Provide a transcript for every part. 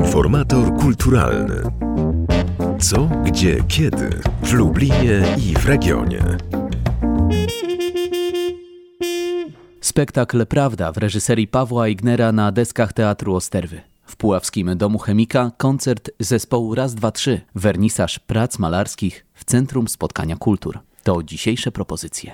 Informator kulturalny. Co, gdzie, kiedy w Lublinie i w regionie. Spektakl Prawda w reżyserii Pawła Aignera na deskach Teatru Osterwy. W Puławskim Domu Chemika koncert zespołu Raz, Dwa, Trzy. Wernisaż prac malarskich w Centrum Spotkania Kultur. To dzisiejsze propozycje.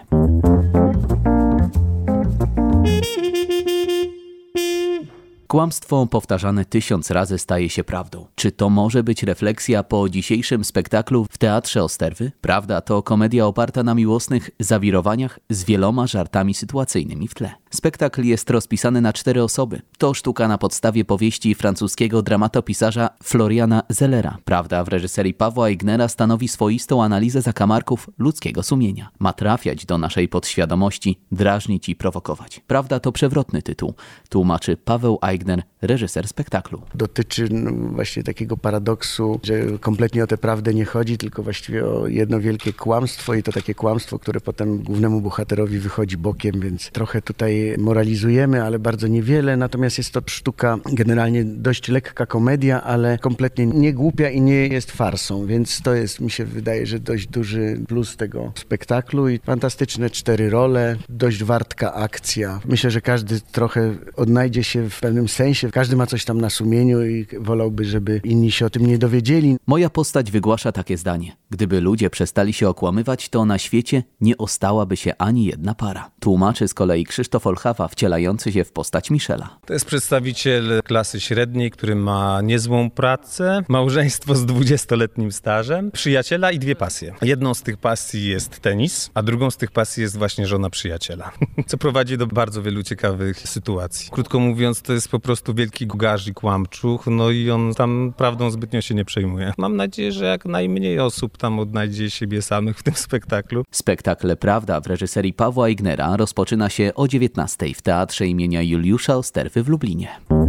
Kłamstwo powtarzane 1000 razy staje się prawdą. Czy to może być refleksja po dzisiejszym spektaklu w Teatrze Osterwy? Prawda to komedia oparta na miłosnych zawirowaniach z wieloma żartami sytuacyjnymi w tle. Spektakl jest rozpisany na 4 osoby. To sztuka na podstawie powieści francuskiego dramatopisarza Floriana Zellera. Prawda w reżyserii Pawła Aignera stanowi swoistą analizę zakamarków ludzkiego sumienia. Ma trafiać do naszej podświadomości, drażnić i prowokować. Prawda to przewrotny tytuł, tłumaczy Paweł Aigner, reżyser spektaklu. Dotyczy właśnie takiego paradoksu, że kompletnie o tę prawdę nie chodzi, tylko właściwie o jedno wielkie kłamstwo i to takie kłamstwo, które potem głównemu bohaterowi wychodzi bokiem, więc trochę tutaj moralizujemy, ale bardzo niewiele. Natomiast jest to sztuka generalnie dość lekka komedia, ale kompletnie nie głupia i nie jest farsą, więc to jest, mi się wydaje, że dość duży plus tego spektaklu i fantastyczne 4 role, dość wartka akcja. Myślę, że każdy trochę odnajdzie się w pewnym sensie, każdy ma coś tam na sumieniu i wolałby, żeby inni się o tym nie dowiedzieli. Moja postać wygłasza takie zdanie. Gdyby ludzie przestali się okłamywać, to na świecie nie ostałaby się ani jedna para. Tłumaczy z kolei Krzysztof Olchawa, wcielający się w postać Michela. To jest przedstawiciel klasy średniej, który ma niezłą pracę, małżeństwo z 20-letnim stażem, przyjaciela i 2 pasje. Jedną z tych pasji jest tenis, a drugą z tych pasji jest właśnie żona przyjaciela, co prowadzi do bardzo wielu ciekawych sytuacji. Krótko mówiąc, to jest po prostu wielki gugarz i kłamczuch, no i on tam prawdą zbytnio się nie przejmuje. Mam nadzieję, że jak najmniej osób tam odnajdzie siebie samych w tym spektaklu. Spektakl Prawda w reżyserii Pawła Aignera rozpoczyna się o 19:00 w Teatrze imienia Juliusza Osterwy w Lublinie.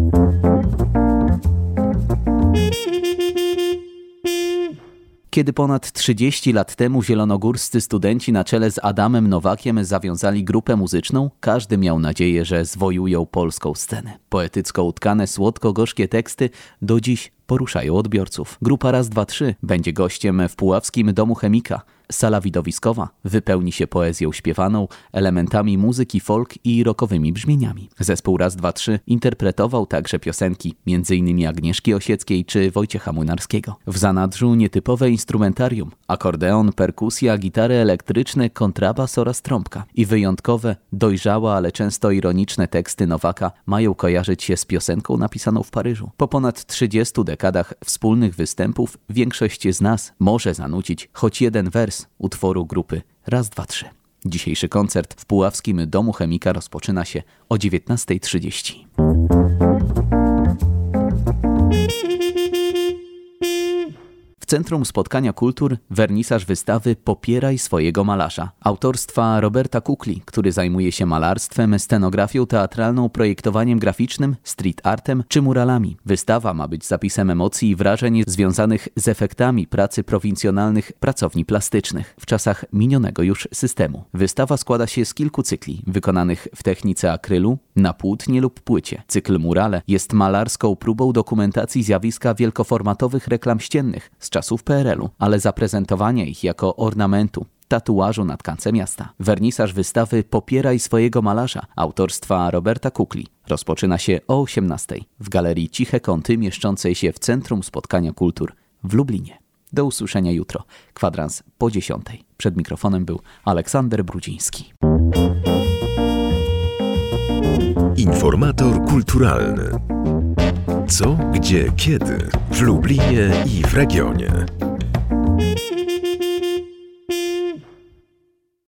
Kiedy ponad 30 lat temu zielonogórscy studenci na czele z Adamem Nowakiem zawiązali grupę muzyczną, każdy miał nadzieję, że zwojują polską scenę. Poetycko utkane słodko-gorzkie teksty do dziś poruszają odbiorców. Grupa Raz, Dwa, Trzy będzie gościem w Puławskim Domu Chemika. Sala widowiskowa wypełni się poezją śpiewaną, elementami muzyki folk i rockowymi brzmieniami. Zespół Raz, Dwa, Trzy interpretował także piosenki m.in. Agnieszki Osieckiej czy Wojciecha Młynarskiego. W zanadrzu nietypowe instrumentarium, akordeon, perkusja, gitary elektryczne, kontrabas oraz trąbka. I wyjątkowe, dojrzałe, ale często ironiczne teksty Nowaka mają kojarzyć się z piosenką napisaną w Paryżu. Po ponad 30 dekadach wspólnych występów większość z nas może zanucić choć jeden wers utworu grupy Raz, Dwa, Trzy. Dzisiejszy koncert w Puławskim Domu Chemika rozpoczyna się o 19:30. W Centrum Spotkania Kultur wernisaż wystawy Popieraj swojego malarza autorstwa Roberta Kukli, który zajmuje się malarstwem, scenografią teatralną, projektowaniem graficznym, street artem czy muralami. Wystawa ma być zapisem emocji i wrażeń związanych z efektami pracy prowincjonalnych pracowni plastycznych w czasach minionego już systemu. Wystawa składa się z kilku cykli wykonanych w technice akrylu, na płótnie lub płycie. Cykl Murale jest malarską próbą dokumentacji zjawiska wielkoformatowych reklam ściennych z czasów PRL-u, ale zaprezentowania ich jako ornamentu, tatuażu na tkance miasta. Wernisaż wystawy Popieraj swojego malarza autorstwa Roberta Kukli rozpoczyna się o 18:00 w Galerii Ciche Kąty mieszczącej się w Centrum Spotkania Kultur w Lublinie. Do usłyszenia jutro. Kwadrans po 10:00. Przed mikrofonem był Aleksander Brudziński. Informator kulturalny. Co, gdzie, kiedy w Lublinie i w regionie.